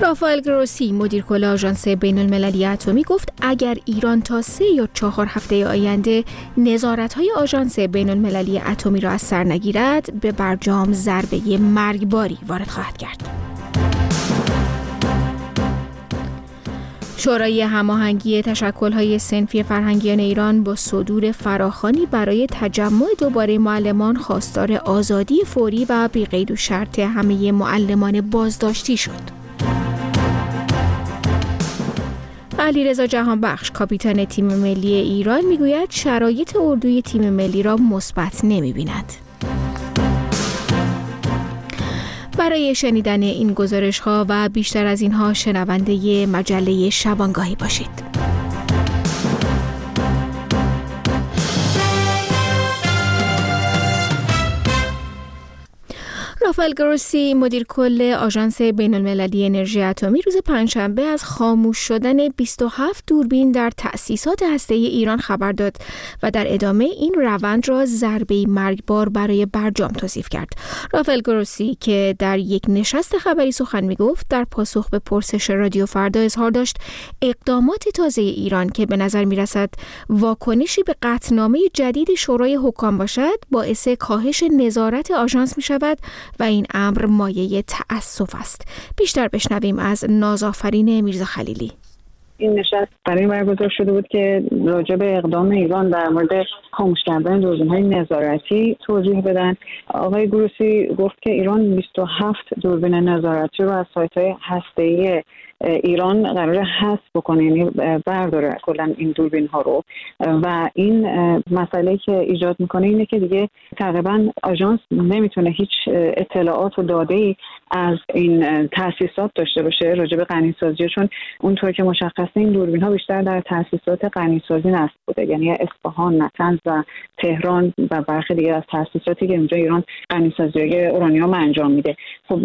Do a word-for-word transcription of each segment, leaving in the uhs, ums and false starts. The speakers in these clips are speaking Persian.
رافائل گروسی مدیر کل آژانس بین المللی اتمی گفت اگر ایران تا سه یا چهار هفته آینده نظارت‌های آژانس بین المللی اتمی را از سر نگیرد به برجام ضربه مرگباری وارد خواهد کرد. شورای هماهنگی تشکل‌های صنفی فرهنگیان ایران با صدور فراخوانی برای تجمع دوباره معلمان خواستار آزادی فوری و بی قید و شرط همه معلمان بازداشتی شد. علیرضا جهانبخش کاپیتان تیم ملی ایران میگوید شرایط اردوی تیم ملی را مثبت نمی‌بیند. برای شنیدن این گزارش‌ها و بیشتر از اینها شنونده مجله شبانگاهی باشید. رافائل گروسی مدیر کل آژانس بین المللی انرژی اتمی روز پنجشنبه از خاموش شدن بیست و هفت دوربین در تأسیسات هسته‌ای ایران خبر داد و در ادامه این روند را ضربه‌ای مرگبار برای برجام توصیف کرد. رافائل گروسی که در یک نشست خبری سخن می‌گفت در پاسخ به پرسش رادیو فردا اظهار داشت اقدامات تازه ایران که به نظر می‌رسد واکنشی به قطعنامه جدید شورای حکام باشد باعث کاهش نظارت آژانس می‌شود و این امر مایه تأسف است. بیشتر بشنویم از نازآفرین میرزا خلیلی. این نشست برای این برگزار شده بود که راجع به اقدام ایران در مورد خاموش کردن دوربین‌های نظارتی توضیح بدن. آقای گروسی گفت که ایران بیست و هفت دوربین نظارتی رو از سایت‌های هسته‌ای ایران قراره حذف بکنه، یعنی برداره کلا این دوربین ها رو، و این مسئله که ایجاد میکنه اینه که دیگه تقریبا آژانس نمیتونه هیچ اطلاعات و داده‌ای از این تأسیسات داشته باشه راجع به غنیسازی، چون اونطور که مشخصه این دوربین ها بیشتر در تأسیسات غنیسازی نصب بوده، یعنی اصفهان، نطنز و تهران و برخی دیگه از تأسیساتی که اونجا ایران غنیسازی اورانیوم انجام میده. خب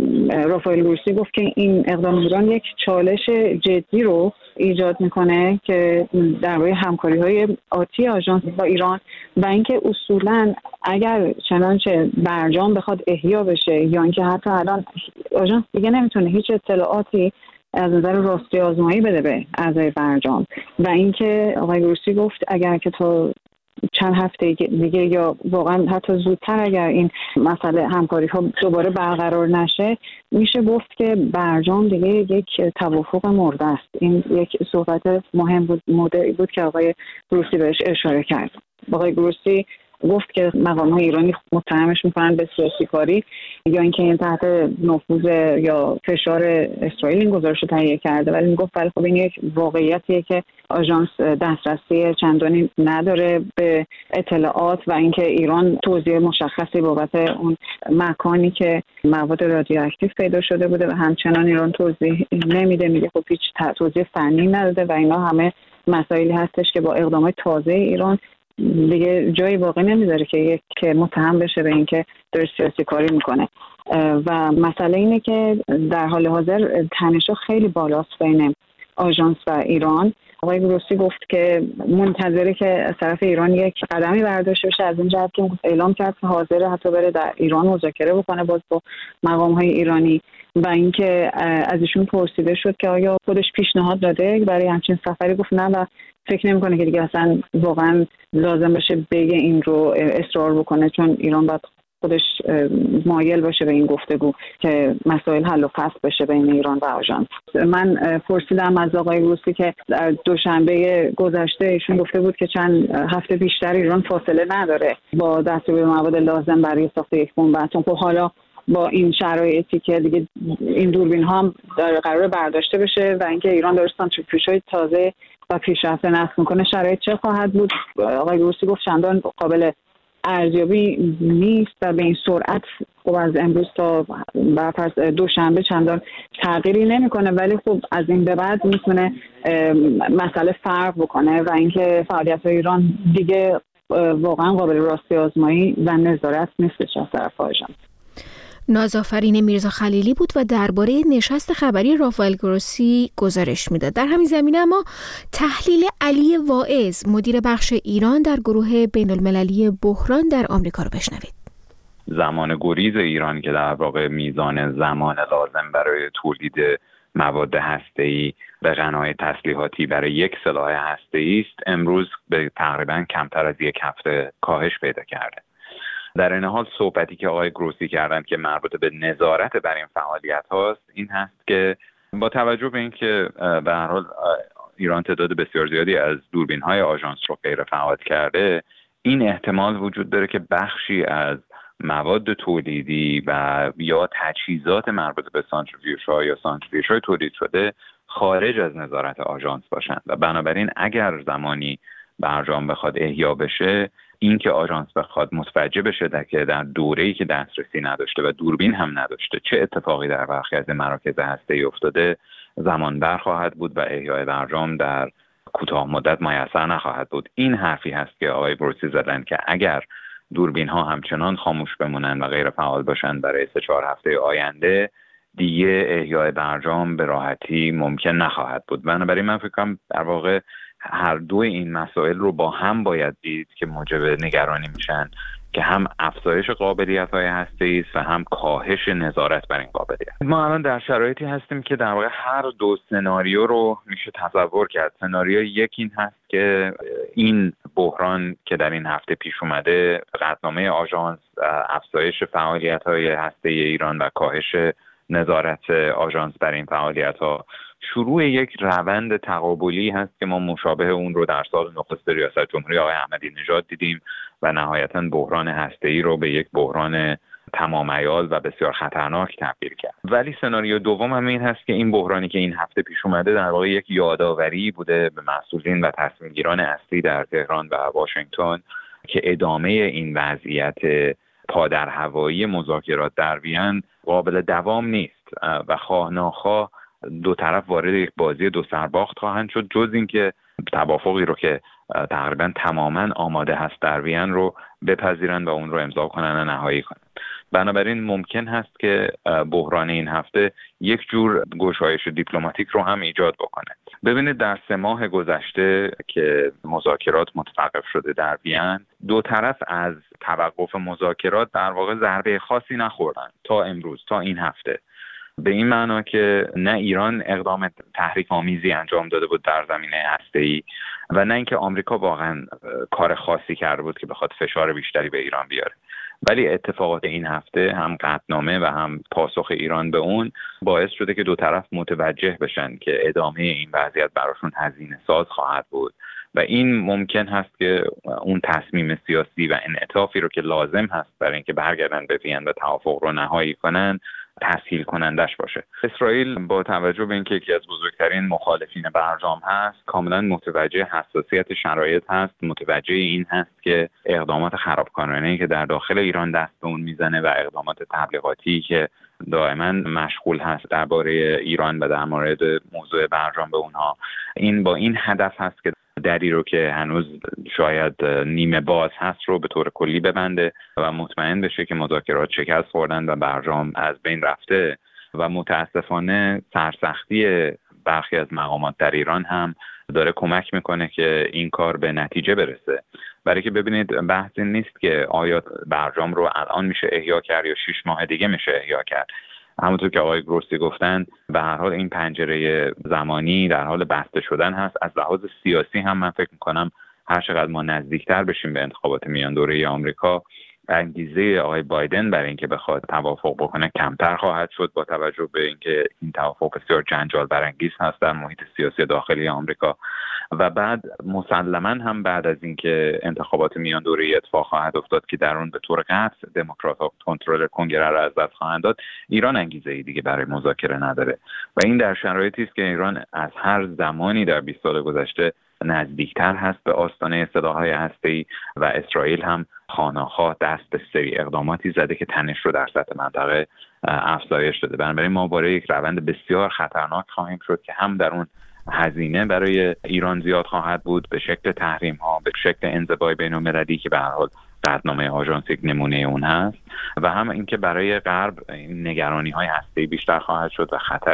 رافائل گروسی گفت که این اقدام ایران یک چالش جدی رو ایجاد میکنه که درباره همکاری‌های آتی آژانس با ایران و اینکه اصولاً اگر چنانچه برجام بخواد احیا بشه یا اینکه حتی الان آژانس دیگه نمیتونه هیچ اطلاعاتی از نظر راستی آزمایی بده به اعضای برجام، و اینکه آقای گروسی گفت اگر که تا چند هفته دیگه یا واقعا حتی زودتر اگر این مسئله همکاری ها دوباره برقرار نشه میشه گفت که برجام دیگه یک توافق مرده است. این یک صحبت مهم بود موضوعی بود که آقای گروسی بهش اشاره کرد. آقای گروسی گفت که مقام‌های ایرانی متهمش میکنن به سیاسی کاری یا اینکه این تحت نفوذ یا فشار اسرائیل این گزارش رو تهیه کرده، ولی میگفت ولی خب این یک واقعیتیه که آژانس دسترسی چندانی نداره به اطلاعات و اینکه ایران توضیح مشخصی بابت اون مکانی که مواد رادیواکتیو پیدا شده بوده و همچنان ایران توضیح نمیده، میگه خب هیچ توضیح فنی نداده و اینا همه مسائلی هستش که با اقدامات تازه ایران دیگه جایی واقع نمیذاره که یک متهم بشه به اینکه داره سیاسی کاری میکنه. و مسئله اینه که در حال حاضر تنش‌ها خیلی بالاست بین آژانس و ایران. آقای گروسی گفت که منتظره که از طرف ایران یک قدمی برداشته بشه، از این جهت که اعلام کرد که حاضره حتی بره در ایران مذاکره بکنه باز با مقام‌های ایرانی، و اینکه از ایشون پرسیده شد که آیا خودش پیشنهاد داده برای همچین سفری، گفت نه و فکر نمی‌کنه که دیگه اصلا واقعا لازم باشه بگه این رو اصرار بکنه، چون ایران باید خودش مایل باشه به این گفتگو که مسائل حل و فصل بشه بین ایران و آژانس. من پرسیدم از آقای گروسی که در دوشنبه گذشته ایشون گفته بود که چند هفته بیشتر ایران فاصله نداره با دستیابی به مواد لازم برای ساخت یک بمب اتم. خب حالا با این شرایطی که دیگه این دوربین ها هم قرار برداشته بشه و اینکه ایران داره سانتریفیوژهای تازه و پیشرفته نصب میکنه، شرایط چه خواهد بود؟ آقای گروسی گفت چندان قابل ارزیابی نیست و به این سرعت خب از امروز تا برفرض دوشنبه چندان تغییری نمیکنه، ولی خب از این به بعد میتونه مسئله فرق بکنه و اینکه فعالیت‌های ایران دیگه واقعا قابل راستی آزمایی و نظارت نیستش از طرف آژانس. نازآفرین میرزا خلیلی بود و درباره نشست خبری رافائل گروسی گزارش میداد. در همین زمینه اما تحلیل علی واعظ مدیر بخش ایران در گروه بین المللی بحران در آمریکا رو بشنوید. زمان گریز ایران که در واقع میزان زمان لازم برای تولید مواد هسته‌ای به غنای تسلیحاتی برای یک سلاح هسته‌ای است، امروز به تقریبا کمتر از یک هفته کاهش پیدا کرده. در این حال صحبتی که آقای گروسی کردند که مربوط به نظارت بر این فعالیت هاست این هست که با توجه به اینکه به هر حال ایران تعداد بسیار زیادی از دوربین های آژانس رو غیر فعال کرده، این احتمال وجود داره که بخشی از مواد تولیدی و یا تجهیزات مربوط به سانتریفیوژها یا سانتریفیوژهای تولید شده خارج از نظارت آژانس باشند و بنابراین اگر زمانی برجام بخواد احیا بشه، این که آژانس بخواد متوجه بشه که در دوره‌ای که دسترسی نداشته و دوربین هم نداشته چه اتفاقی در برخی از مراکز هسته‌ای افتاده، زمان بر خواهد بود و احیای برجام در کوتاه مدت میسر نخواهد بود. این حرفی هست که آقای گروسی زدن که اگر دوربین ها همچنان خاموش بمونن و غیر فعال باشن برای سه چهار هفته آینده، دیگه احیای برجام به راحتی ممکن نخواهد بود. بنابراین من فکر کنم در واقع هر دو این مسائل رو با هم باید دید که موجب نگرانی میشن که هم افزایش قابلیت‌های هسته‌ای است و هم کاهش نظارت بر این قابلیت. ما الان در شرایطی هستیم که در واقع هر دو سناریو رو میشه تصور کرد. سناریو یک این هست که این بحران که در این هفته پیش اومده، قطعنامه آژانس، افزایش فعالیت‌های هسته‌ای ایران و کاهش نظارت آژانس بر این فعالیت‌ها شروع یک روند تقابلی هست که ما مشابه اون رو در سال نخست ریاست جمهوری آقای احمدی نژاد دیدیم و نهایتاً بحران هسته‌ای رو به یک بحران تمام عیار و بسیار خطرناک تبدیل کرد. ولی سناریو دوم هم این هست که این بحرانی که این هفته پیش اومده در واقع یک یادآوری بوده به مسئولین و تصمیمگیران اصلی در تهران و واشنگتن که ادامه این وضعیت پادر هوایی مذاکرات در وین قابل دوام نیست و خواه ناخواه دو طرف وارد یک بازی دو سرباخت خواهند شد، جز اینکه توافقی رو که تقریبا تماما آماده هست در وین رو بپذیرند و اون رو امضا کنن و نهایی کنن. بنابراین ممکن هست که بحران این هفته یک جور گشایش دیپلماتیک رو هم ایجاد بکنه. ببینید در سه ماه گذشته که مذاکرات متوقف شده در وین، دو طرف از توقف مذاکرات در واقع ضربه خاصی نخوردن تا امروز، تا این هفته. به این معنا که نه ایران اقدام تحریک آمیزی انجام داده بود در زمینه هسته‌ای و نه اینکه آمریکا واقعا کار خاصی کرده بود که بخواد فشار بیشتری به ایران بیاره. ولی اتفاقات این هفته هم قطعنامه و هم پاسخ ایران به اون باعث شده که دو طرف متوجه بشن که ادامه این وضعیت براشون هزینه ساز خواهد بود و این ممکن هست که اون تصمیم سیاسی و انعطافی رو که لازم هست برای اینکه برگردن به وین و توافق رو نهایی کنن تسهیل کنندش باشه. اسرائیل با توجه به اینکه یکی از بزرگترین مخالفین برجام هست، کاملا متوجه حساسیت شرایط هست، متوجه این هست که اقدامات خرابکارانه‌ای که در داخل ایران دست به اون میزنه و اقدامات تبلیغاتی که دائما مشغول هست درباره ایران و در مورد موضوع برجام به اونها، این با این هدف هست که دری رو که هنوز شاید نیمه باز هست رو به طور کلی ببنده و مطمئن بشه که مذاکرات شکست خوردن و برجام از بین رفته. و متاسفانه سرسختی برخی از مقامات در ایران هم داره کمک میکنه که این کار به نتیجه برسه. برای که ببینید بحث این نیست که آیا برجام رو الان میشه احیا کرد یا شش ماه دیگه میشه احیا کرد. همونطور که آقای گروسی گفتن به هر حال این پنجره زمانی در حال بسته شدن هست. از لحاظ سیاسی هم من فکر میکنم هر چقدر ما نزدیکتر بشیم به انتخابات میان دوره آمریکا، انگیزه آقای بایدن برای اینکه بخواد توافق بکنه کمتر خواهد شد، با توجه به اینکه این توافق بسیار جنجال برانگیز هست در محیط سیاسی داخلی آمریکا. و بعد مسلما هم بعد از اینکه انتخابات میان دوره اتفاق خواهد افتاد که در اون به طور قطع دموکرات‌ها کنترل کنگره را از دست خواهند داد، ایران انگیزه‌ای دیگه برای مذاکره نداره و این در شرایطی است که ایران از هر زمانی در بیست سال گذشته نزدیکتر هست به آستانه سلاح‌های هسته‌ای و اسرائیل هم خانه‌خواه دست به سری اقداماتی زده که تنش رو در سطح منطقه افزایش داده. بنابراین ما وارد یک روند بسیار خطرناک خواهیم شد که هم در اون هزینه برای ایران زیاد خواهد بود به شکل تحریم‌ها، به شکل انزوای بین‌المللی که به هر حال قطعنامه آژانس یک نمونه اون هست، و هم اینکه برای غرب نگرانی‌های هسته‌ای بیشتر خواهد شد و خطر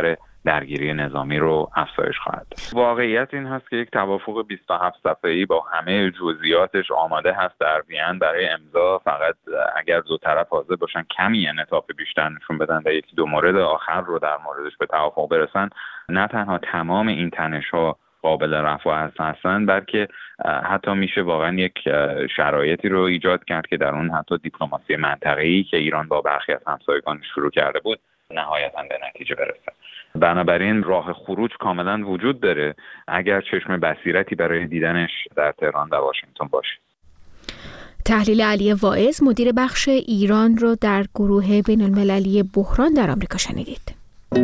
درگیری نظامی رو افزایش خواهد داد. واقعیت این هست که یک توافق بیست و هفت صفحه‌ای با همه جزئیاتش آماده هست در وین برای امضا، فقط اگر دو طرف حاضر باشن کمی انعطاف بیشتر نشون بدن و یکی دو مورد آخر رو در موردش به توافق برسن، نه تنها تمام این تنش‌ها قابل رفع هستن، بلکه حتی میشه واقعا یک شرایطی رو ایجاد کرد که در اون حتی دیپلماسی منطقه‌ای که ایران با برخی از همسایگانش شروع کرده بود نهایتاً به نتیجه برسه. بنابراین راه خروج کاملا وجود داره اگر چشم بصیرتی برای دیدنش در تهران و واشنگتن باشه. تحلیل علی واعظ، مدیر بخش ایران رو در گروه بین‌المللی بحران در آمریکا شنیدید.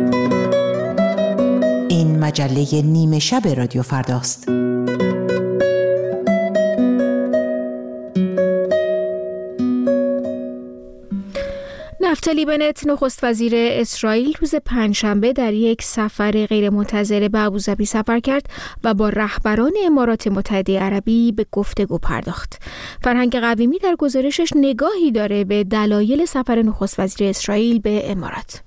این مجله نیمه شب رادیو فرداست. نفتالی بنت، نخست وزیر اسرائیل، روز پنجشنبه در یک سفر غیرمنتظره به ابوظبی سفر کرد و با رهبران امارات متحده عربی به گفتگو پرداخت. فرهنگ قویمی در گزارشش نگاهی داره به دلایل سفر نخست وزیر اسرائیل به امارات.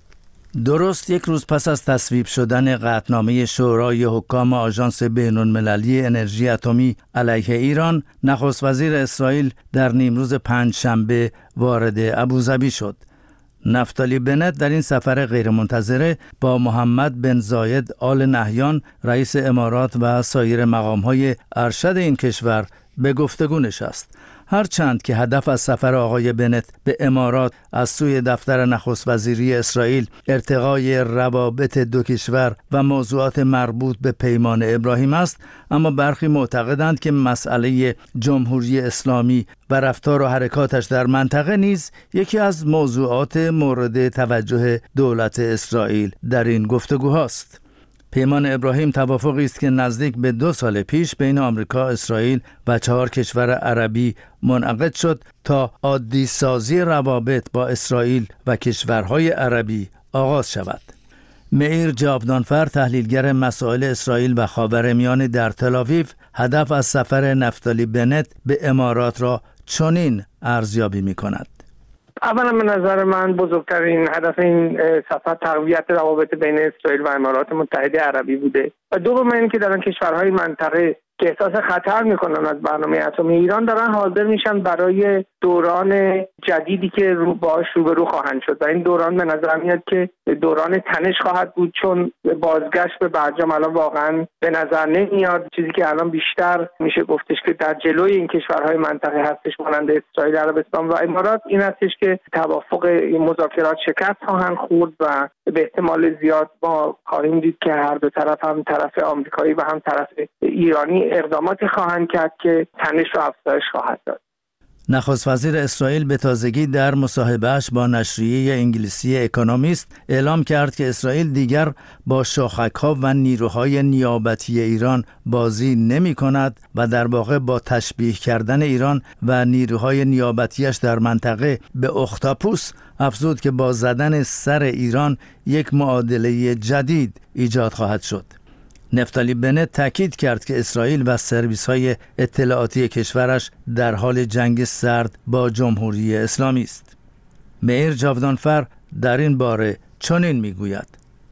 درست یک روز پس از تصویب شدن قطعنامه شورای حکام آژانس بین‌المللی انرژی اتمی علیه ایران، نخست وزیر اسرائیل در نیمروز پنجشنبه وارد ابوظبی شد. نفتالی بنت در این سفر غیرمنتظره با محمد بن زاید آل نهیان، رئیس امارات و سایر مقام‌های ارشد این کشور به گفتگو نشست. هرچند که هدف از سفر آقای بنت به امارات از سوی دفتر نخست وزیری اسرائیل ارتقای روابط دو کشور و موضوعات مربوط به پیمان ابراهیم است، اما برخی معتقدند که مسئله جمهوری اسلامی و رفتار و حرکاتش در منطقه نیز یکی از موضوعات مورد توجه دولت اسرائیل در این گفتگوهاست. پیمان ابراهیم توافقی است که نزدیک به دو سال پیش بین آمریکا، اسرائیل و چهار کشور عربی منعقد شد تا عادی سازی روابط با اسرائیل و کشورهای عربی آغاز شود. مئیر جاودانفر، تحلیلگر مسائل اسرائیل و خاورمیانه در تل‌آویو، هدف از سفر نفتالی بنت به امارات را چنین ارزیابی می‌کند. اولا به نظر من بزرگترین هدف این سفر تقویت روابط بین اسرائیل و امارات متحده عربی بوده و دوم این که در کشورهای منطقه که احساس خطر میکنن از برنامه اتمی ایران دارن حاضر میشن برای دوران جدیدی که رو باش روبرو خواهند شد و این دوران به نظر میاد که دوران تنش خواهد بود، چون بازگشت به برجام الان واقعا به نظر نمیاد. چیزی که الان بیشتر میشه گفتش که در جلوی این کشورهای منطقه هستش مانند اسرائیل، عربستان و امارات این هستش که توافق این مذاکرات شکست خواهند خورد و به احتمال زیاد ما خواهیم دید که هر دو طرف، هم طرف آمریکایی و هم طرف ایرانی، اقداماتی خواهند کرد که تنش رو افزایش خواهد داد. نخست وزیر اسرائیل به تازگی در مصاحبه‌اش با نشریه انگلیسی اکونومیست اعلام کرد که اسرائیل دیگر با شاخک‌ها و نیروهای نیابتی ایران بازی نمی‌کند و در واقع با تشبیه کردن ایران و نیروهای نیابتیش در منطقه به اختاپوس افزود که با زدن سر ایران یک معادله جدید ایجاد خواهد شد. نفتالی بنت تاکید کرد که اسرائیل و سرویس‌های اطلاعاتی کشورش در حال جنگ سرد با جمهوری اسلامی است. مئیر جاودانفر در این باره چنین میگوید: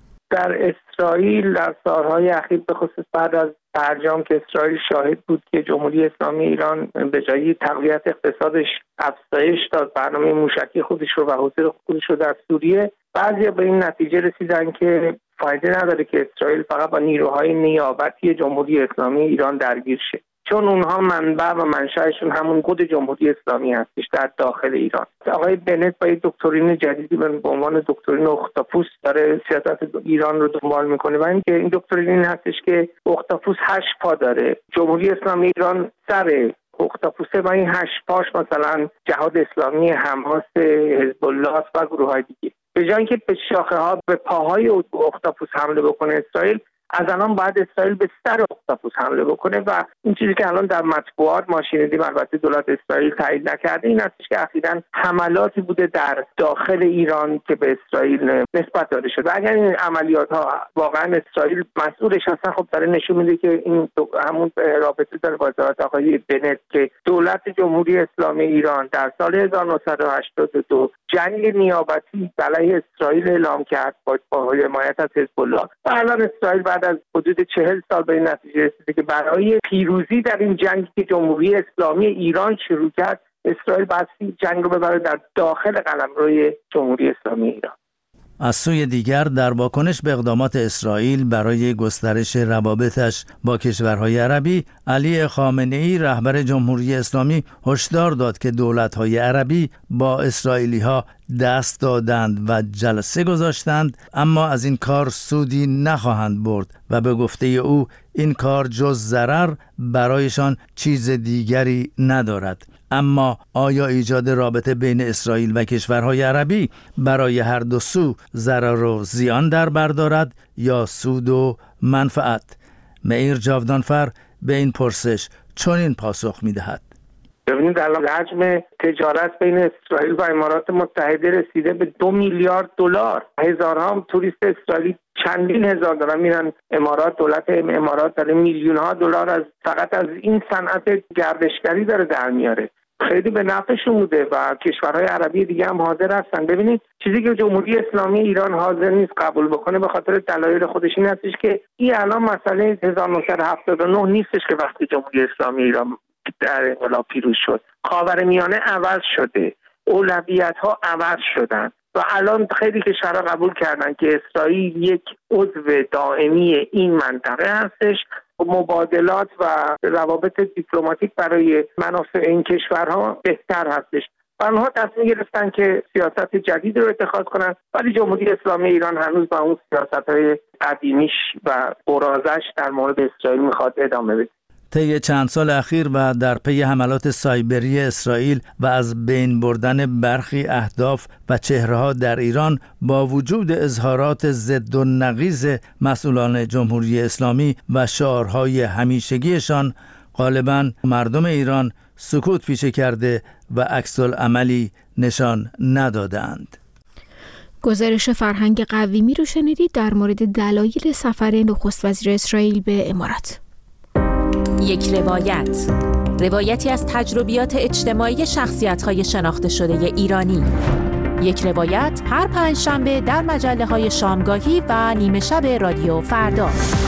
در اسرائیل در سالهای اخیر به خصوص بعد از برجام که اسرائیل شاهد بود که جمهوری اسلامی ایران به جای تقویت اقتصادش افزایش داد برنامه موشکی خودش رو و حضور خودش رو در سوریه، بعضی به این نتیجه رسیدن که فایده نداره که اسرائیل فقط با نیروهای نیابتی جمهوری اسلامی ایران درگیر شه، چون اونها منبع و منشأشون همون خود جمهوری اسلامی هستش در داخل ایران. آقای بنت با یک دکترین جدیدی به عنوان دکترین اختاپوس داره سیاست ایران رو دنبال میکنه و اینکه این دکترین این هستش که اختاپوس هشت پا داره. جمهوری اسلامی ایران سر اختاپوسه و این هشت پاش مثلا جهاد اسلامی، حماس، حزب الله و گروه‌های دیگه. به جای اینکه به شاخه ها به پاهای اختاپوس حمله بکنه اسرائیل، از الان باید اسرائیل به سر اختاپوس حمله بکنه و این چیزی که الان در مطبوعات ما شنیدیم، البته دولت اسرائیل تایید نکرده، این است که اخیراً حملاتی بوده در داخل ایران که به اسرائیل نسبت داده شده. اگر این عملیات ها واقعا اسرائیل مسئولش هستن، خب داره نشون میده که این همون رابطه داره با وزارت آقای بنت که دولت جمهوری اسلامی ایران در سال هزار و نهصد و هشتاد و دو جنگ نیابتی علیه اسرائیل اعلام کرد با حمایت از حزب الله و الان اسرائیل بعد از حدود چهل سال به این نتیجه رسیده که برای پیروزی در این جنگی که جمهوری اسلامی ایران شروع کرد، اسرائیل بایستی جنگ رو ببره در داخل قلمروی جمهوری اسلامی ایران. از سوی دیگر در واکنش به اقدامات اسرائیل برای گسترش روابطش با کشورهای عربی، علی خامنه‌ای رهبر جمهوری اسلامی هشدار داد که دولت‌های عربی با اسرائیلی‌ها دست دادند و جلسه گذاشتند، اما از این کار سودی نخواهند برد و به گفته او این کار جز ضرر برایشان چیز دیگری ندارد. اما آیا ایجاد رابطه بین اسرائیل و کشورهای عربی برای هر دو سو ضرر و زیان در بر دارد یا سود و منفعت؟ معیر جاودانفر به این پرسش چنین پاسخ می‌دهد. ببینید الان حجم تجارت بین اسرائیل و امارات متحده رسیده به دو میلیارد دلار. هزارها توریست اسرائیلی چندین هزار دلار میرن امارات. دولت امارات داره میلیون ها دلار از فقط از این صنعت گردشگری داره در میاره. خیلی به نفعشون بوده و کشورهای عربی دیگه هم حاضر هستن. ببینید چیزی که جمهوری اسلامی ایران حاضر نیست قبول بکنه به خاطر دلایل خودش این هستش که این الان مسئله هزار و نهصد و هفتاد و نه نیستش که وقتی جمهوری اسلامی ایران در انقلاب پیروز شد. خاورمیانه عوض شده، اولویت ها عوض شدن و الان خیلی کشورها قبول کردن که اسرائیل یک عضو دائمی این منطقه هستش. مبادلات و روابط دیپلماتیک برای منافع این کشورها بهتر هستش. آنها تصمیم گرفتن که سیاست جدید رو اتخاذ کنن، ولی جمهوری اسلامی ایران هنوز با اون سیاست‌های قدیمیش و برازش در مورد اسرائیل میخواد ادامه بده. طی چند سال اخیر و در پی حملات سایبری اسرائیل و از بین بردن برخی اهداف و چهره‌ها در ایران، با وجود اظهارات ضد و نقیض مسئولان جمهوری اسلامی و شعارهای همیشگیشان، غالباً مردم ایران سکوت پیشه کرده و عکس‌العملی نشان ندادند. گزارش فرهنگ قویمی رو شنیدید در مورد دلایل سفر نخست وزیر اسرائیل به امارات. یک روایت، روایتی از تجربیات اجتماعی شخصیت‌های شناخته شده ایرانی. یک روایت هر پنجشنبه در مجله‌های شامگاهی و نیمه شب رادیو فردا.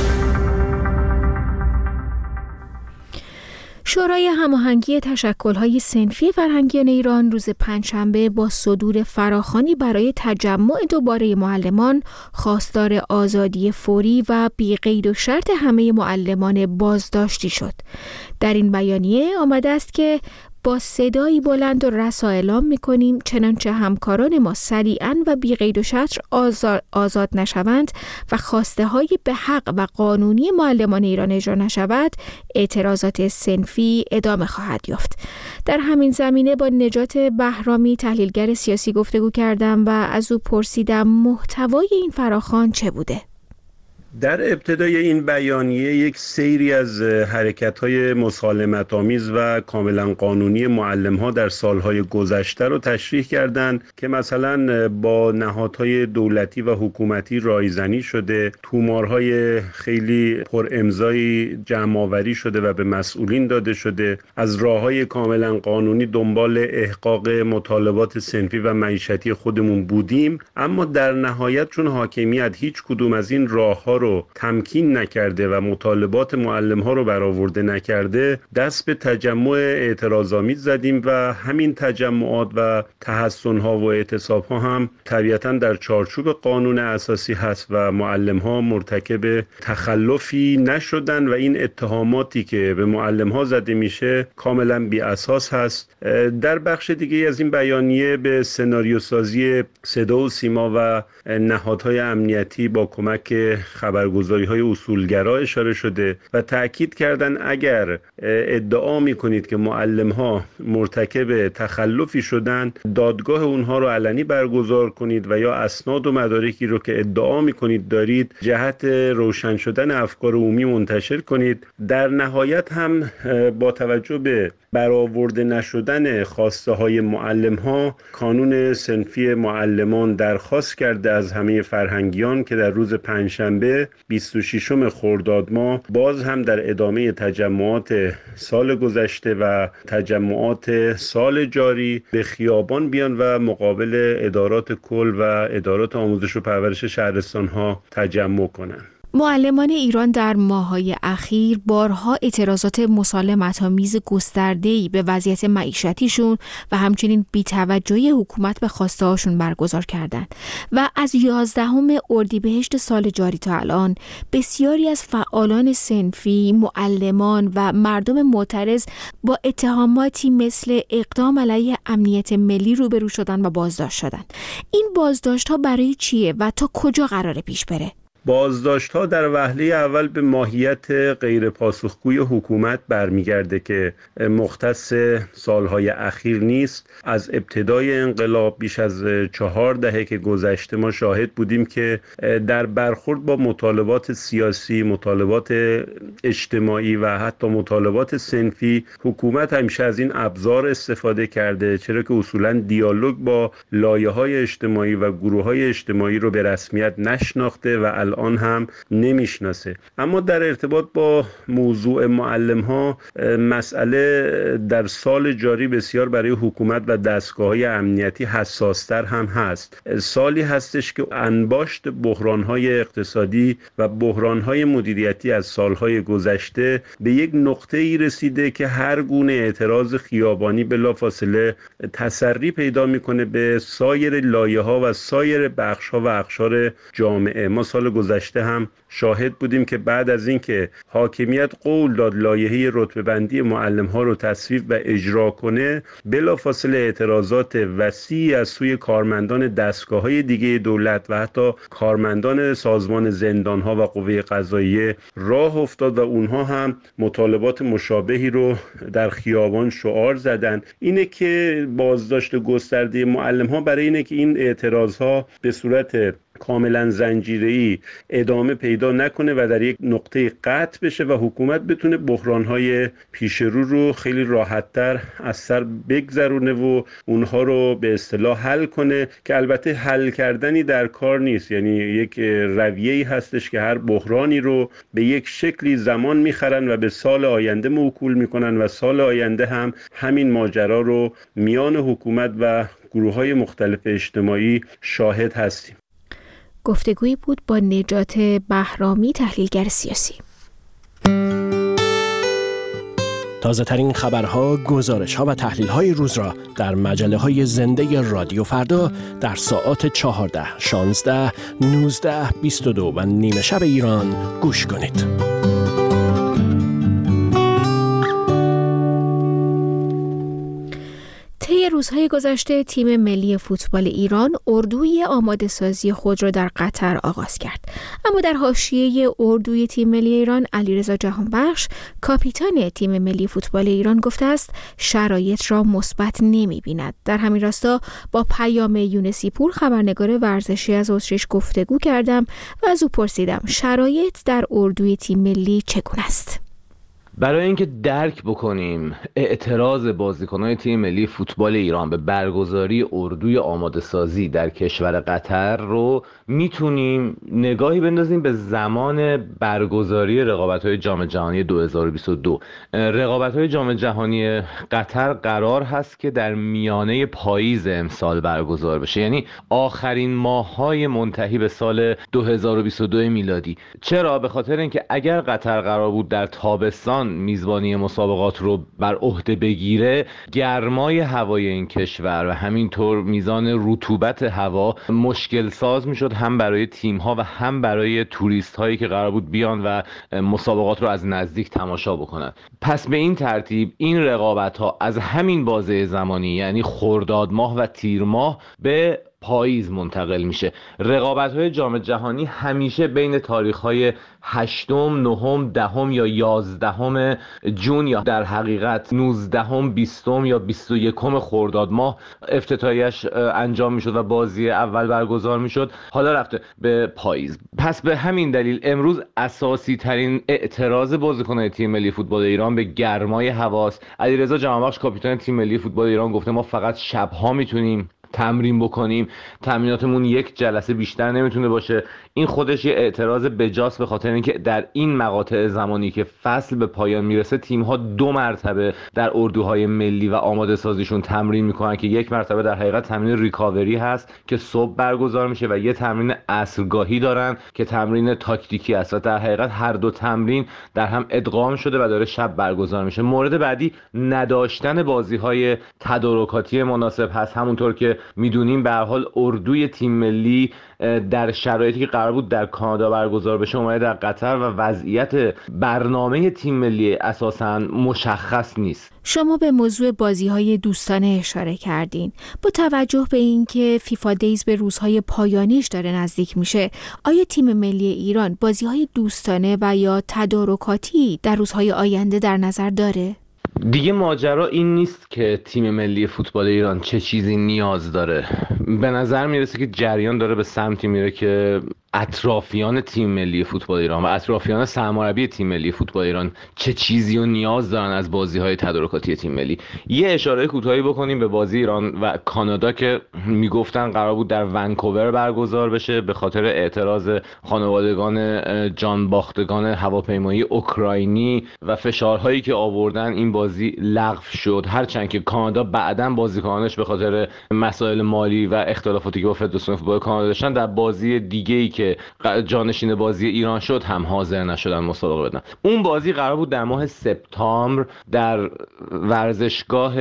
شورای هماهنگی تشکل‌های صنفی فرهنگیان ایران روز پنجشنبه با صدور فراخوانی برای تجمع دوباره معلمان خواستار آزادی فوری و بی‌قید و شرط همه معلمان بازداشتی شد. در این بیانیه آمده است که با صدایی بلند و رسا اعلام می‌کنیم چنانچه همکاران ما سریعاً و بی‌قید و شرط آزاد, آزاد نشوند و خواسته های به حق و قانونی معلمان ایران اجرا نشود، اعتراضات صنفی ادامه خواهد یافت. در همین زمینه با نجات بهرامی تحلیلگر سیاسی گفتگو کردم و از او پرسیدم محتوای این فراخوان چه بوده. در ابتدای این بیانیه یک سیری از حرکت‌های مسالمت‌آمیز و کاملا قانونی معلم‌ها در سالهای گذشته رو تشریح کردند که مثلا با نهادهای دولتی و حکومتی رایزنی شده، تومارهای خیلی پر امضایی جمع‌آوری شده و به مسئولین داده شده، از راه‌های کاملا قانونی دنبال احقاق مطالبات صنفی و معیشتی خودمون بودیم، اما در نهایت چون حاکمیت هیچ کدوم از این راه‌ها رو تمکین نکرده و مطالبات معلم ها رو برآورده نکرده، دست به تجمع اعتراض‌آمیز زدیم و همین تجمعات و تحصن ها و اعتصاب ها هم طبیعتاً در چارچوب قانون اساسی هست و معلم ها مرتکب تخلفی نشدن و این اتهاماتی که به معلم ها زده میشه کاملا بی اساس هست. در بخش دیگه از این بیانیه به سناریو سازی صدا و سیما و نهادهای امنیتی با کمک خبر خبرگزاری‌های اصولگرا اشاره شده و تأکید کردن اگر ادعا می‌کنید که معلم‌ها مرتکب تخلفی شدن، دادگاه اونها رو علنی برگزار کنید و یا اسناد و مدارکی رو که ادعا می‌کنید دارید جهت روشن شدن افکار عمومی منتشر کنید. در نهایت هم با توجه به برآورده نشدن خواسته های معلم ها، کانون صنفی معلمان درخواست کرده از همه فرهنگیان که در روز پنجشنبه بیست و ششم خرداد ماه باز هم در ادامه تجمعات سال گذشته و تجمعات سال جاری به خیابان بیان و مقابل ادارات کل و ادارات آموزش و پرورش شهرستان ها تجمع کنند. معلمان ایران در ماه‌های اخیر بارها اعتراضات مسالمت‌آمیز گسترده‌ای به وضعیت معیشتیشون و همچنین بی‌توجهی حکومت به خواسته‌هاشون برگزار کردند و از یازدهم اردیبهشت سال جاری تا الان بسیاری از فعالان صنفی، معلمان و مردم معترض با اتهاماتی مثل اقدام علیه امنیت ملی روبرو شدن و بازداشت شدن. این بازداشت‌ها برای چیه و تا کجا قراره پیش بره؟ بازداشت‌ها در وهله اول به ماهیت غیر پاسخگوی حکومت برمیگرده که مختص سالهای اخیر نیست. از ابتدای انقلاب بیش از چهار دهه که گذشته ما شاهد بودیم که در برخورد با مطالبات سیاسی، مطالبات اجتماعی و حتی مطالبات صنفی، حکومت همیشه از این ابزار استفاده کرده، چرا که اصولاً دیالوگ با لایه‌های اجتماعی و گروه‌های اجتماعی رو به رسمیت نشناخته و آن هم نمیشناسه. اما در ارتباط با موضوع معلم ها، مسئله در سال جاری بسیار برای حکومت و دستگاه‌های امنیتی حساستر هم هست. سالی هستش که انباشت بحران‌های اقتصادی و بحران‌های مدیریتی از سالهای گذشته به یک نقطه‌ای رسیده که هر گونه اعتراض خیابانی بلافاصله تسری پیدا میکنه به سایر لایه‌ها و سایر بخش‌ها و اقشار جامعه. ما سال گذشته هم شاهد بودیم که بعد از اینکه حاکمیت قول داد لایحه رتبه بندی معلم ها رو تصویب و اجرا کنه، بلافاصله اعتراضات وسیعی از سوی کارمندان دستگاه‌های دیگه دولت و حتی کارمندان سازمان زندان ها و قوه قضاییه راه افتاد و اونها هم مطالبات مشابهی رو در خیابان شعار زدن. اینه که بازداشت گسترده معلم ها برای اینه که این اعتراض ها به صورت کاملا زنجیره‌ای ادامه پیدا نکنه و در یک نقطه قطع بشه و حکومت بتونه بحران‌های پیش رو رو خیلی راحت‌تر از سر بگذرونه و اونها رو به اصطلاح حل کنه، که البته حل کردنی در کار نیست. یعنی یک رویه‌ای هستش که هر بحرانی رو به یک شکلی زمان می‌خرن و به سال آینده موکول می‌کنن و سال آینده هم همین ماجرا رو میان حکومت و گروه‌های مختلف اجتماعی شاهد هستیم. گفتگویی بود با نجات بهرامی، تحلیلگر سیاسی. تازه ترین خبرها، گزارش‌ها و تحلیل‌های روز را در مجله‌های زنده رادیو فردا در ساعات چهارده، شانزده، نوزده، بیست و دو و نیمه شب ایران گوش کنید. طی روزهای گذشته تیم ملی فوتبال ایران اردوی آماده سازی خود را در قطر آغاز کرد. اما در حاشیه اردوی تیم ملی ایران، علیرضا جهانبخش، کاپیتان تیم ملی فوتبال ایران، گفته است شرایط را مثبت نمی‌بیند. در همین راستا با پیام یونسی پور، خبرنگار ورزشی از اتریش، گفتگو کردم و از او پرسیدم شرایط در اردوی تیم ملی چگونه است. برای اینکه درک بکنیم اعتراض بازیکنان تیم ملی فوتبال ایران به برگزاری اردوی آماده سازی در کشور قطر رو میتونیم نگاهی بندازیم به زمان برگزاری رقابت‌های جام جهانی دو هزار و بیست و دو. رقابت‌های جام جهانی قطر قرار هست که در میانه پاییز امسال برگزار بشه، یعنی آخرین ماه‌های منتهی به سال دو هزار و بیست و دو میلادی. چرا؟ به خاطر اینکه اگر قطر قرار بود در تابستان میزبانی مسابقات رو بر عهده بگیره، گرمای هوای این کشور و همینطور میزان رطوبت هوا مشکل ساز میشد، هم برای تیم ها و هم برای توریست هایی که قرار بود بیان و مسابقات رو از نزدیک تماشا بکنن. پس به این ترتیب این رقابت ها از همین بازه زمانی، یعنی خرداد ماه و تیر ماه، به پاییز منتقل میشه. رقابت‌های جام جهانی همیشه بین تاریخ‌های هشتم، نهم، دهم یا یازدهم جون یا در حقیقت نوزدهم، بیستم یا بیست و یکم خرداد ماه افتتاحیش انجام میشد و بازی اول برگزار میشد. حالا رفته به پاییز. پس به همین دلیل امروز اساسی ترین اعتراض بازیکنان تیم ملی فوتبال ایران به گرمای هواست. علیرضا جهانبخش کاپیتان تیم ملی فوتبال ایران گفته ما فقط شب‌ها میتونیم تمرین بکنیم، تمریناتمون یک جلسه بیشتر نمیتونه باشه. این خودش یه اعتراض بجاست به خاطر اینکه در این مقاطع زمانی که فصل به پایان میرسه تیم‌ها دو مرتبه در اردوهای ملی و آماده سازیشون تمرین میکنن که یک مرتبه در حقیقت تمرین ریکاوری هست که صبح برگزار میشه و یه تمرین عصرگاهی دارن که تمرین تاکتیکی است و در حقیقت هر دو تمرین در هم ادغام شده و داره شب برگزار میشه. مورد بعدی نداشتن بازی‌های تدارکاتی مناسب هست. همونطور که میدونیم به هر حال اردوی تیم ملی در شرایطی که قرار بود در کانادا برگزار بشه اومده در قطر و وضعیت برنامه تیم ملی اساساً مشخص نیست. شما به موضوع بازی‌های دوستانه اشاره کردین. با توجه به اینکه فیفا دیز به روزهای پایانیش داره نزدیک میشه، آیا تیم ملی ایران بازی‌های دوستانه و یا تدارکاتی در روزهای آینده در نظر داره؟ دیگه ماجرا این نیست که تیم ملی فوتبال ایران چه چیزی نیاز داره. به نظر میرسه که جریان داره به سمتی میره که اطرافیان تیم ملی فوتبال ایران و اطرافیان سرمربی تیم ملی فوتبال ایران چه چیزی رو نیاز دارن از بازی‌های تدارکاتی تیم ملی. یه اشاره کوتاهی بکنیم به بازی ایران و کانادا که میگفتن قرار بود در ونکوور برگزار بشه به خاطر اعتراض خانوادگان جان باختگان هواپیمایی اوکراینی و فشارهایی که آوردن این بازی لغو شد. هرچند که کانادا بعداً بازیکنانش به خاطر مسائل مالی و اختلافاتی که با فدراسیون فوتبال کانادا داشتن در بازی دیگه‌ای که جانشین بازی ایران شد هم حاضر نشدن مسابقه بدن. اون بازی قرار بود در ماه سپتامبر در ورزشگاه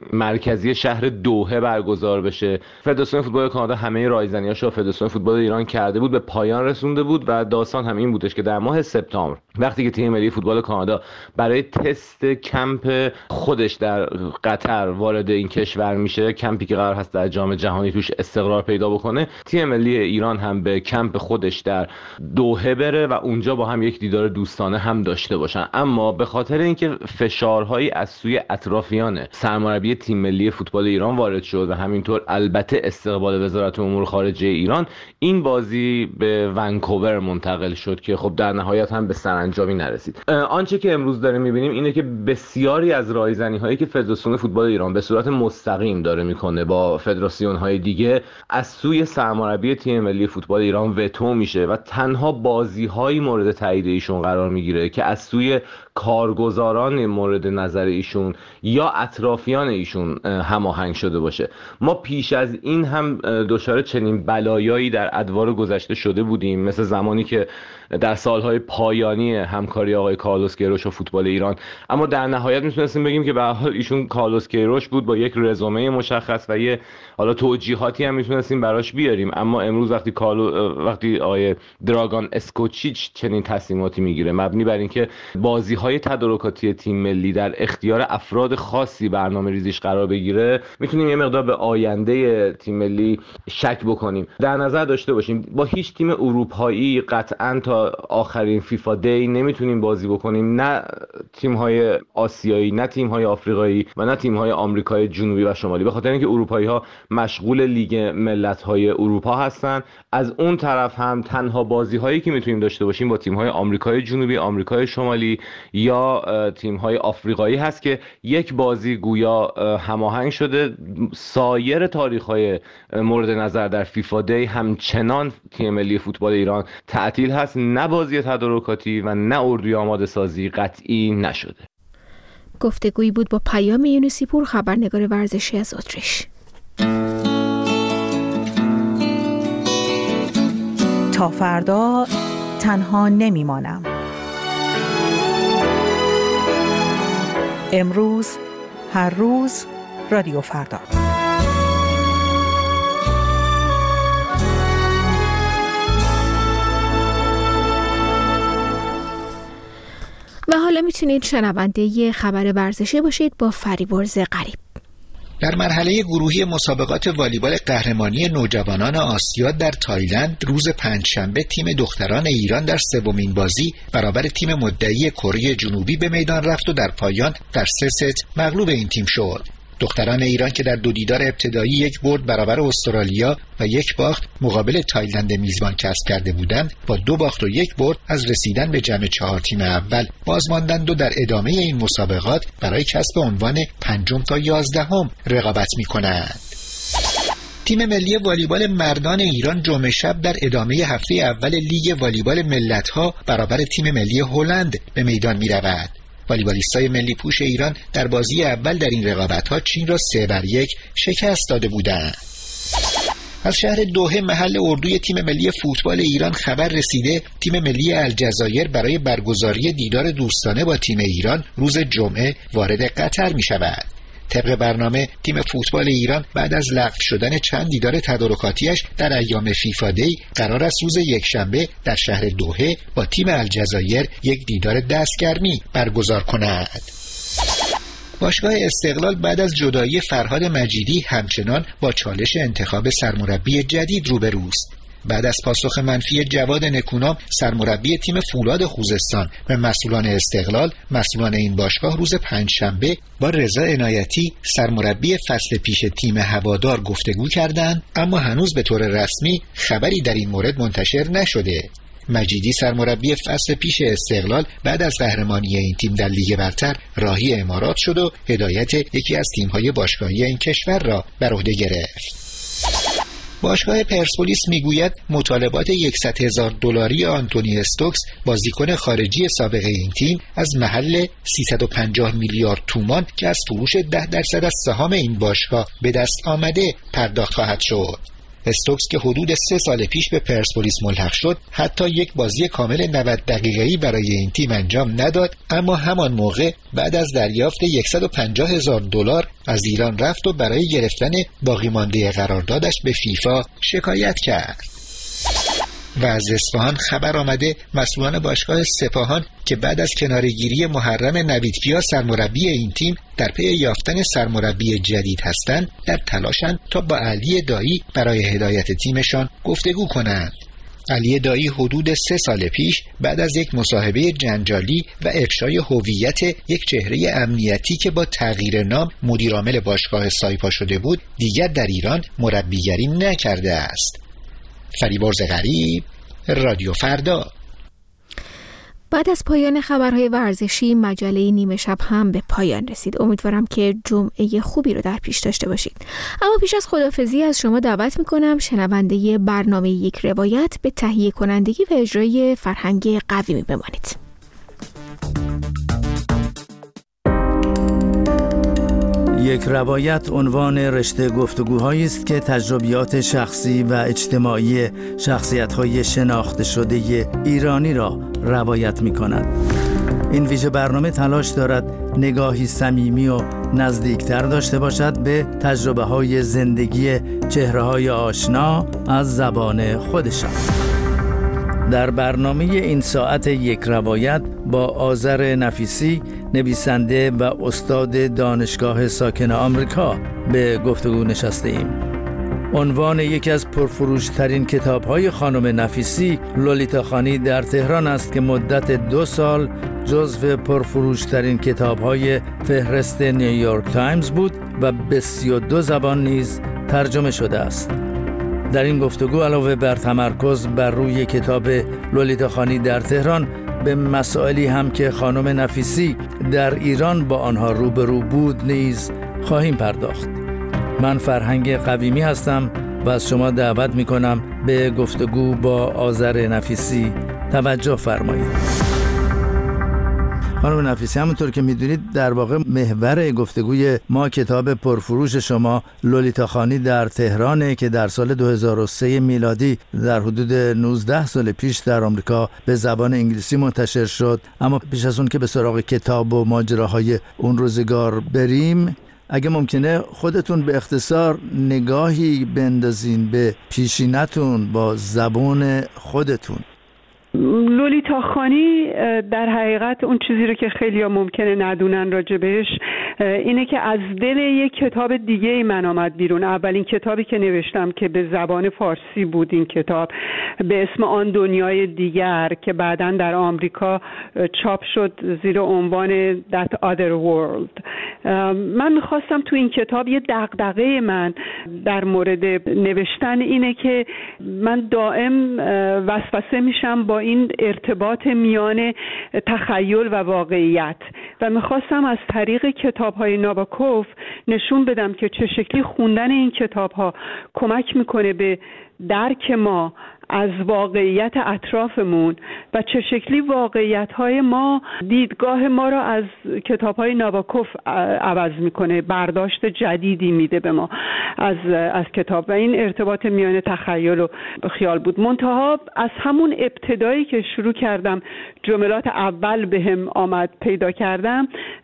مرکزی شهر دوحه برگزار بشه. فدراسیون فوتبال کانادا همه رایزنیاشو فدراسیون فوتبال ایران کرده بود، به پایان رسونده بود و داستان هم این بودش که در ماه سپتامبر وقتی که تیم ملی فوتبال کانادا برای تست کمپ خودش در قطر وارد این کشور میشه، کمپی که قرار هست در جام جهانی توش استقرار پیدا بکنه، تیم ملی ایران هم به کمپ خودش در دوحه بره و اونجا با هم یک دیدار دوستانه هم داشته باشن. اما به خاطر اینکه فشارهایی از سوی اطرافیان سرمربی تیم ملی فوتبال ایران وارد شد و همینطور البته استقبال وزارت امور خارجه ایران، این بازی به ونکوور منتقل شد که خب در نهایت هم به سرانجامی نرسید. آنچه که امروز داریم میبینیم اینه که بسیاری از رایزنی هایی که فدراسیون فوتبال ایران به صورت مستقیم داره میکنه با فدراسیون های دیگه از سوی سرمربی تیم ملی فوتبال ایران وتو میشه و تنها بازی‌های مورد تایید ایشون قرار میگیره که از سوی کارگزاران مورد نظر ایشون یا اطرافیان ایشون هماهنگ شده باشه. ما پیش از این هم دچار چنین بلایایی در ادوار گذشته شده بودیم، مثل زمانی که در سالهای پایانی همکاری آقای کارلوس کیروش و فوتبال ایران، اما در نهایت میتونستیم بگیم که به هر حال ایشون کارلوس کیروش بود با یک رزومه مشخص و یه حالا توجیهاتی هم میتونستیم براش بیاریم. اما امروز وقتی کارلو وقتی آقای دراگان اسکوچیچ چنین تصمیماتی میگیره مبنی بر اینکه بازی‌های تدارکاتی تیم ملی در اختیار افراد خاصی برنامه ریزیش قرار بگیره، میتونیم یه مقدار به آینده تیم ملی شک بکنیم. در نظر داشته باشیم با هیچ تیم اروپایی قطعاً تا آخرین فیفا دی نمیتونیم بازی بکنیم، نه تیم‌های آسیایی، نه تیم‌های آفریقایی و نه تیم‌های آمریکای جنوبی و شمالی، به خاطر اینکه اروپایی‌ها مشغول لیگ ملت‌های اروپا هستن. از اون طرف هم تنها بازی‌هایی که میتونیم داشته باشیم با تیم‌های آمریکای جنوبی، آمریکای شمالی یا تیم‌های آفریقایی هست که یک بازی گویا هماهنگ شده. سایر تاریخ‌های مورد نظر در فیفا دی همچنان تیم ملی فوتبال ایران تعطیل هست، نه بازی تدارکاتی و نه اردوی آماده سازی قطعی نشده. گفتگویی بود با پیام یونسی پور، خبرنگار ورزشی از اتریش. تا فردا تنها نمیمانم. امروز هر روز رادیو فردا. و حالا میتونید شنونده ی خبر ورزشی باشید با فریبرز غریب. در مرحله گروهی مسابقات والیبال قهرمانی نوجوانان آسیا در تایلند روز پنجشنبه تیم دختران ایران در سومین بازی برابر تیم مدعی کره جنوبی به میدان رفت و در پایان در سه ست مغلوب این تیم شد. دختران ایران که در دو دیدار ابتدایی یک برد برابر استرالیا و یک باخت مقابل تایلند میزبان کسب کرده بودند، با دو باخت و یک برد از رسیدن به جمع چهار تیم اول باز ماندند و در ادامه این مسابقات برای کسب عنوان پنجم تا یازدهم رقابت می‌کنند. تیم ملی والیبال مردان ایران جمعه شب در ادامه هفته اول لیگ والیبال ملت‌ها برابر تیم ملی هلند به میدان می‌رود. والیبالیستای ملی پوش ایران در بازی اول در این رقابت‌ها چین را سه بر یک شکست داده بودند. از شهر دوحه محل اردوی تیم ملی فوتبال ایران خبر رسیده تیم ملی الجزایر برای برگزاری دیدار دوستانه با تیم ایران روز جمعه وارد قطر می شود. طبق برنامه تیم فوتبال ایران بعد از لغو شدن چند دیدار تدارکاتیش در ایام فیفا دی قرار است روز یکشنبه در شهر دوحه با تیم الجزایر یک دیدار دستگرمی برگزار کند. باشگاه استقلال بعد از جدایی فرهاد مجیدی همچنان با چالش انتخاب سرمربی جدید روبروست. بعد از پاسخ منفی جواد نکونام سرمربی تیم فولاد خوزستان به مسئولان استقلال، مسئولان این باشگاه روز پنجشنبه با رضا عنایتی سرمربی فصل پیش تیم هوادار گفتگو کردند، اما هنوز به طور رسمی خبری در این مورد منتشر نشده. مجیدی سرمربی فصل پیش استقلال بعد از قهرمانی این تیم در لیگ برتر راهی امارات شد و هدایت یکی از تیم‌های باشگاهی این کشور را بر عهده گرفت. باشگاه پرسپولیس میگوید مطالبات صد هزار دلاری آنتونی استوکس بازیکن خارجی سابق این تیم از محل سیصد و پنجاه میلیارد تومان که از فروش ده درصد از سهام این باشگاه به دست آمده پرداخت خواهد شد. استوکس که حدود سه سال پیش به پرسپولیس ملحق شد حتی یک بازی کامل نود دقیقه‌ای برای این تیم انجام نداد، اما همان موقع بعد از دریافت صد و پنجاه هزار دلار از ایران رفت و برای گرفتن باقی مانده قراردادش به فیفا شکایت کرد. و از اصفهان خبر آمده مسئولان باشگاه سپاهان که بعد از کناره‌گیری محرم نویدکیا سرمربی این تیم در پی یافتن سرمربی جدید هستند در تلاشند تا با علی دایی برای هدایت تیمشان گفتگو کنند. علی دایی حدود سه سال پیش بعد از یک مصاحبه جنجالی و افشای هویت یک چهره امنیتی که با تغییر نام مدیرعامل باشگاه سایپا شده بود دیگر در ایران مربیگری نکرده است. فریبرز غریب، رادیو فردا. بعد از پایان خبرهای ورزشی مجله نیمه شب هم به پایان رسید. امیدوارم که جمعه خوبی رو در پیش داشته باشید. اما پیش از خداحافظی از شما دعوت میکنم شنونده برنامه یک روایت به تهیه کنندگی و اجرای فرهنگ قویمی بمانید. یک روایت عنوان رشته گفتگوهایی است که تجربیات شخصی و اجتماعی شخصیت‌های شناخته شده ایرانی را روایت می‌کند. این ویژه برنامه تلاش دارد نگاهی صمیمی و نزدیکتر داشته باشد به تجربه‌های زندگی چهره‌های آشنا از زبان خودشان. در برنامه این ساعت یک روایت با آذر نفیسی نویسنده و استاد دانشگاه ساکن آمریکا به گفتگو نشسته ایم. عنوان یکی از پرفروشترین کتاب‌های خانم نفیسی لولیتاخانی در تهران است که مدت دو سال جزو پرفروشترین کتاب‌های فهرست نیویورک تایمز بود و به سی و دو زبان نیز ترجمه شده است. در این گفتگو علاوه بر تمرکز بر روی کتاب لولیتاخانی در تهران به مسائلی هم که خانم نفیسی در ایران با آنها روبرو بود نیز خواهیم پرداخت. من فرهنگ قویمی هستم و از شما دعوت می کنم به گفتگو با آذر نفیسی توجه فرمایید. خانم نفیسی، همونطور که میدونید در واقع محور گفتگوی ما کتاب پرفروش شما لولیتاخانی در تهرانه که در سال دو هزار و سه میلادی در حدود نوزده سال پیش در آمریکا به زبان انگلیسی منتشر شد. اما پیش از اون که به سراغ کتاب و ماجراهای اون روزگار بریم، اگه ممکنه خودتون به اختصار نگاهی بندازین به پیشینتون با زبان خودتون. لولیتا خانی در حقیقت اون چیزی رو که خیلی ها ممکنه ندونن راجع بهش اینه که از دل یک کتاب دیگه ای من آمد بیرون. اولین کتابی که نوشتم که به زبان فارسی بود این کتاب به اسم آن دنیای دیگر که بعداً در آمریکا چاپ شد زیر عنوان That Other World. من میخواستم تو این کتاب یه دغدغه من در مورد نوشتن اینه که من دائم وسوسه میشم با این ارتباط میان تخیل و واقعیت و میخواستم از طریق کتاب‌های ناباکوف نشون بدم که چه شکلی خوندن این کتاب‌ها کمک میکنه به درک ما از واقعیت اطرافمون و چه شکلی واقعیت‌های ما دیدگاه ما را از کتاب‌های ناباکوف عوض میکنه، برداشت جدیدی میده به ما از از کتاب و این ارتباط میان تخیل و خیال بود. منتها از همون ابتدایی که شروع کردم جملات اول بهم آمد پیدا کردم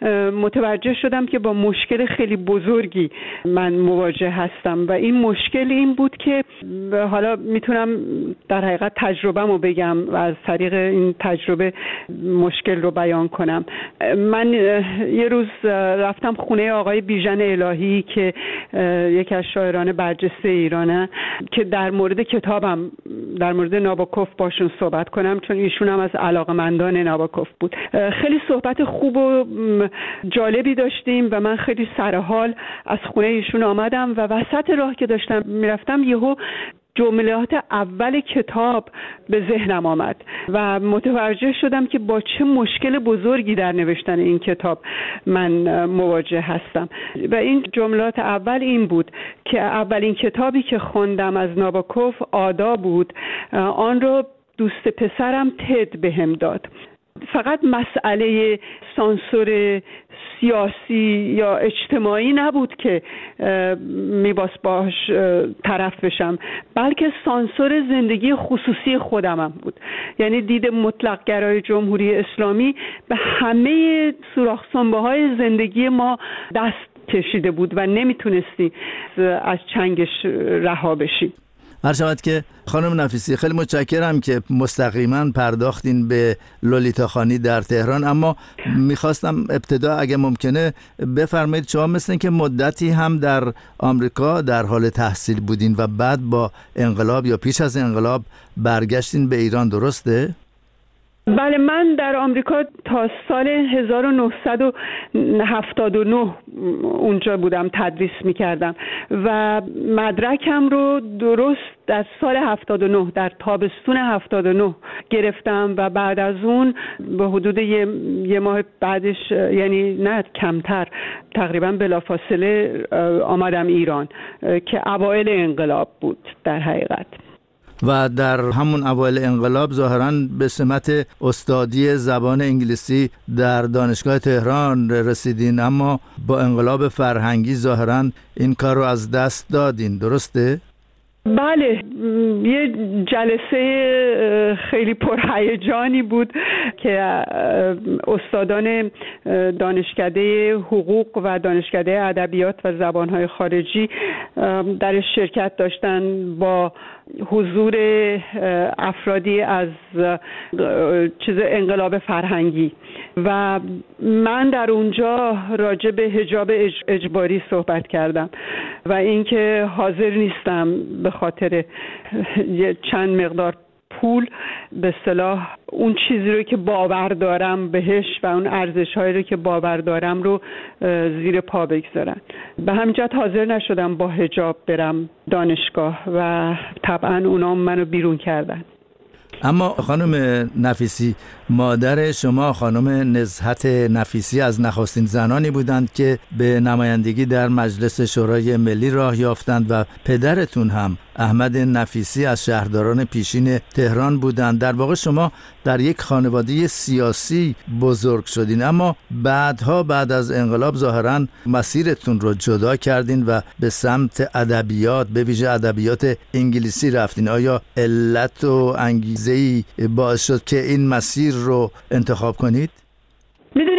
متوجه شدم که با مشکل خیلی بزرگی من مواجه هستم و این مشکل این بود که حالا میتونم در حقیقت تجربه‌مو بگم و از طریق این تجربه مشکل رو بیان کنم. من یه روز رفتم خونه آقای بیژن الهی که یکی از شاعران برجسته ایرانه که در مورد کتابم در مورد ناباکوف باشون صحبت کنم چون ایشون هم از علاقه‌مندان ناباکوف بود. خیلی صحبت خوب و جالبی داشتیم و من خیلی سرحال از خونه ایشون آمدم و وسط راه که داشتم میرفتم یهو جملات اول کتاب به ذهنم آمد و متوجه شدم که با چه مشکل بزرگی در نوشتن این کتاب من مواجه هستم و این جملات اول این بود که اولین کتابی که خوندم از ناباکوف آدا بود، آن رو دوست پسرم تد بهم داد. فقط مسئله سانسور سیاسی یا اجتماعی نبود که میباس باش طرف بشم، بلکه سانسور زندگی خصوصی خودم هم بود. یعنی دید مطلق گرای جمهوری اسلامی به همه سوراخ سنبه های زندگی ما دست کشیده بود و نمیتونستی از چنگش رها بشی. هر شود که خانم نفیسی خیلی متشکرم که مستقیما پرداختین به لولیتا خانی در تهران، اما میخواستم ابتدا اگه ممکنه بفرمایید شما مثل که مدتی هم در آمریکا در حال تحصیل بودین و بعد با انقلاب یا پیش از انقلاب برگشتین به ایران، درسته؟ بله، من در آمریکا تا سال هزار و نهصد و هفتاد و نه اونجا بودم، تدریس میکردم و مدرکم رو درست در سال هفتاد و نه در تابستون هفتاد و نه گرفتم و بعد از اون به حدود یه, یه ماه بعدش، یعنی نه کمتر، تقریبا بلافاصله آمدم ایران که اوایل انقلاب بود در حقیقت. و در همون اوایل انقلاب ظاهراً به سمت استادی زبان انگلیسی در دانشگاه تهران رسیدین، اما با انقلاب فرهنگی ظاهراً این کار رو از دست دادین، درسته؟ بله، یه جلسه خیلی پرهیجانی بود که استادان دانشکده حقوق و دانشکده ادبیات و زبانهای خارجی در شرکت داشتن با حضور افرادی از چیز انقلاب فرهنگی و من در اونجا راجع به حجاب اجباری صحبت کردم و اینکه حاضر نیستم به خاطر چند مقدار پول به اصطلاح اون چیزی رو که باور دارم بهش و اون ارزش‌هایی رو که باور دارم رو زیر پا بگذارن. به همین جهت حاضر نشدم با حجاب برم دانشگاه و طبعا اونا منو بیرون کردن. اما خانم نفیسی، مادر شما خانم نزهت نفیسی از نخستین زنانی بودند که به نمایندگی در مجلس شورای ملی راه یافتند و پدرتون هم احمد نفیسی از شهرداران پیشین تهران بودند. در واقع شما در یک خانواده سیاسی بزرگ شدین، اما بعدها بعد از انقلاب ظاهراً مسیرتون رو جدا کردین و به سمت ادبیات، به ویژه ادبیات انگلیسی رفتین. آیا علت و انگیزه‌ای باعث شد که این مسیر رو انتخاب کنید؟ میدونین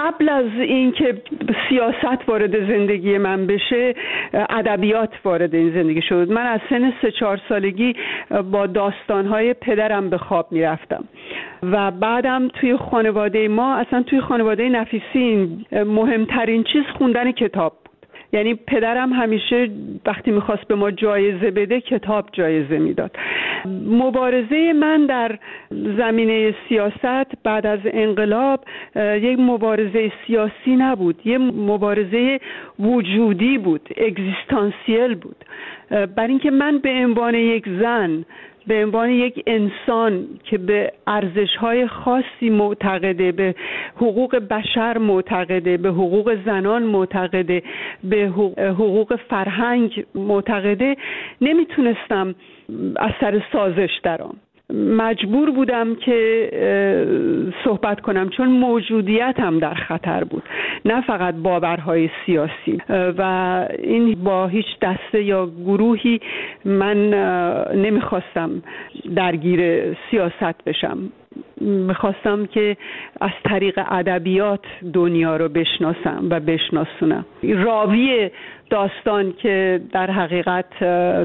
قبل از اینکه سیاست وارد زندگی من بشه ادبیات وارد این زندگی شد. من از سن سه چهار سالگی با داستان‌های پدرم به خواب می‌رفتم و بعدم توی خانواده ما، اصلا توی خانواده نفیسی، مهمترین چیز خوندن کتاب. یعنی پدرم همیشه وقتی میخواست به ما جایزه بده کتاب جایزه میداد. مبارزه من در زمینه سیاست بعد از انقلاب یک مبارزه سیاسی نبود، یک مبارزه وجودی بود، اگزیستانسیل بود. برای اینکه من به عنوان یک زن، به عنوان یک انسان که به ارزش‌های خاصی معتقده، به حقوق بشر معتقده، به حقوق زنان معتقده، به حقوق فرهنگ معتقده، نمیتونستم از سر سازش درام. مجبور بودم که صحبت کنم چون موجودیتم در خطر بود، نه فقط باورهای سیاسی. و این با هیچ دسته یا گروهی من نمیخواستم درگیر سیاست بشم. میخواستم که از طریق ادبیات دنیا رو بشناسم و بشناسونم. راوی داستان که در حقیقت